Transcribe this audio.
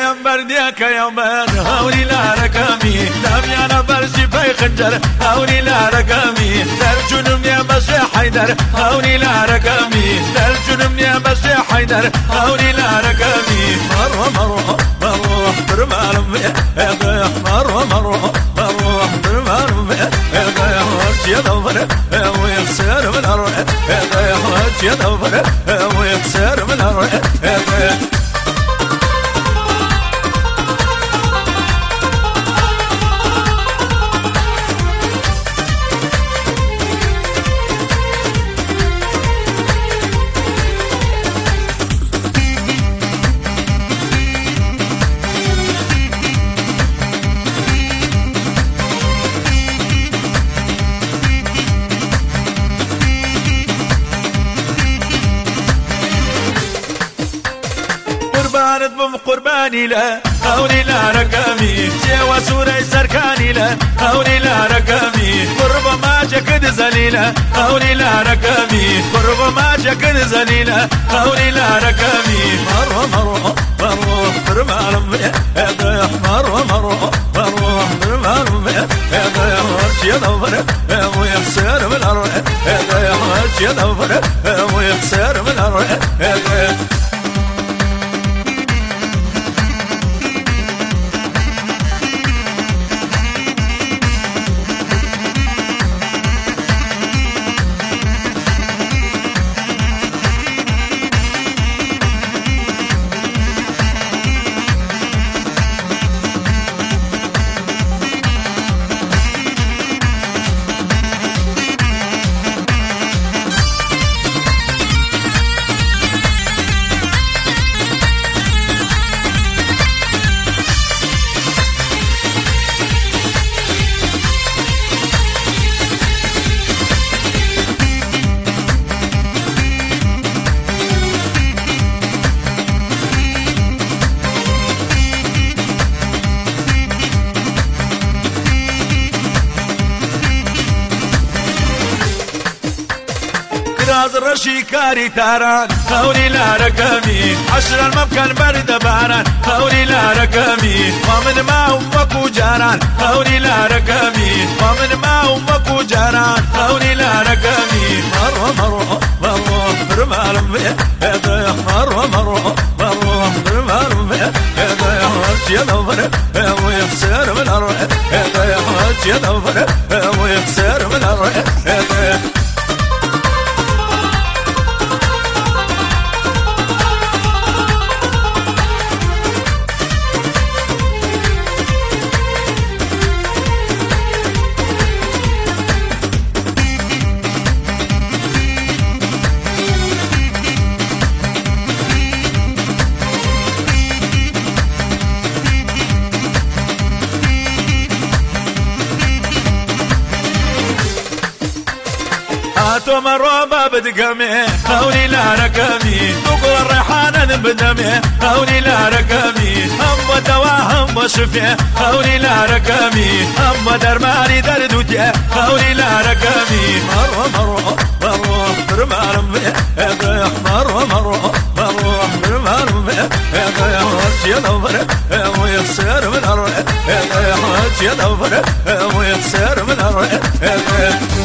يم برديك يومان هوني لا رقمي دم يانا برشي في خنجر هوني لا رقمي درجون يا بشي حيدر هوني لا رقمي درجون يا بشي حيدر هوني لا رقمي مروه مروه مروه برمالم مروه مروه مروه برمالم يا دور ويخسر من الروح يا دور ويخسر من الروح قربانت بم قرباني لا هوني لا رقمي سوى سوري سركاني لا هوني لا رقمي قرب ما جكد زليلة هوني لا رقمي قرب ما جكد زليلة هوني لا رقمي مروه مروه مروه برمالم مروه مروه مروه برمالم يا دور ويخسر من الروح يا دور ويخسر من الروح راز الرشي كاري تاران هوني لا رقمي عشر الممكن برد باران هوني لا رقمي ومن ما أمك جاران هوني لا رقمي ومن ما أمك جاران هوني لا رقمي مروه مروه مروه برمالم مروه مروه مروه برمالم يا دور ويخسر من الروح يا دور ويخسر من الروح هاتو مروبة بدقمي هوني لا رقمي تقول الريحانة بدمي هوني لا رقمي هم دواء هم شفي هوني لا رقمي هم درماني درد وجه هوني لا رقمي مروه مروه مروه برمالم مروه مروه مروه برمالم يا دور ويخسر من الروح يا دور ويخسر من الروح